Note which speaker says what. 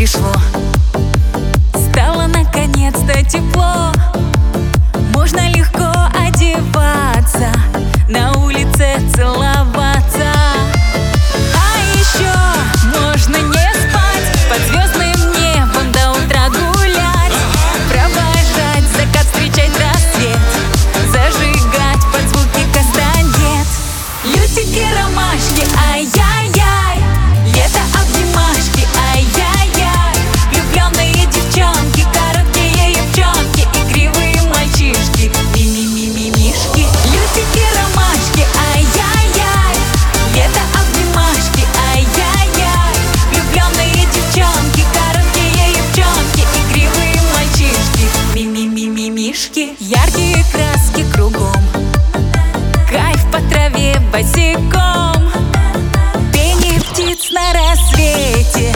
Speaker 1: пришло. Стало наконец-то тепло. Можно легко одеваться, на улице целоваться. А еще можно не спать, под звездным небом до утра гулять, провожать закат, встречать рассвет, зажигать под звуки кастанет. Лютики, ромашки, ай-яй-яй, лето, обнимашки, ай-яй-яй, влюбленные девчонки, короткие юбчонки и кривые мальчишки, ми-ми-ми-ми-мишки. Лютики, ромашки, ай-яй-яй, лето, обнимашки, ай-яй-яй, влюбленные девчонки, короткие юбчонки и кривые мальчишки, ми-ми-ми-ми-мишки. Яркие краски кругом, кайф по траве босиком, пение птиц на рассвете,